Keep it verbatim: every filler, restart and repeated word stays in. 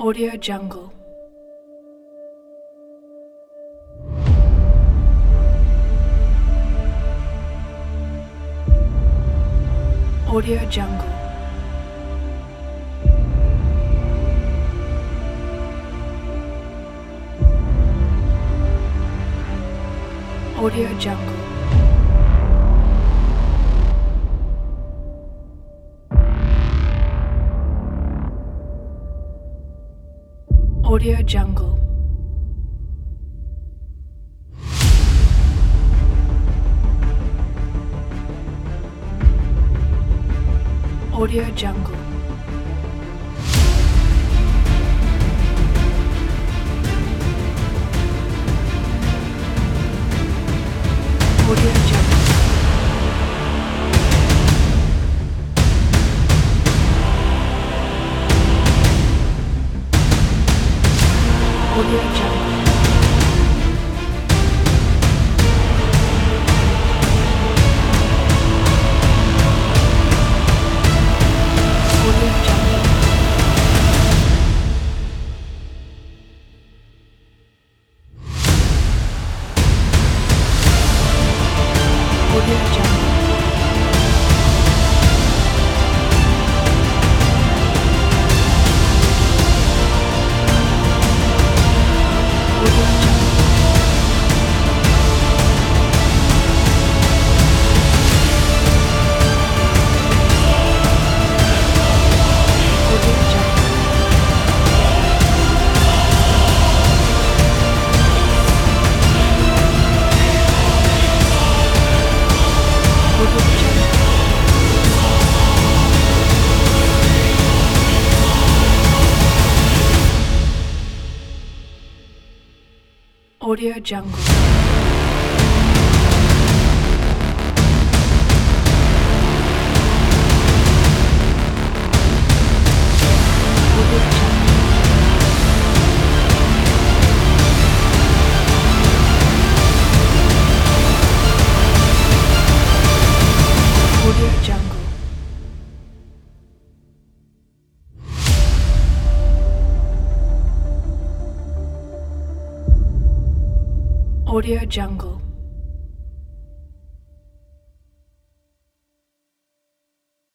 Audio Jungle. Audio Jungle. Audio Jungle. Audio Jungle. Audio Jungle. Audio Jungle. Audio Jungle. Audio Jungle. Audio Jungle. Audio Jungle. Audio Jungle. Audio Jungle. Audio Jungle. Audio Jungle. Audio Jungle. Audio Jungle.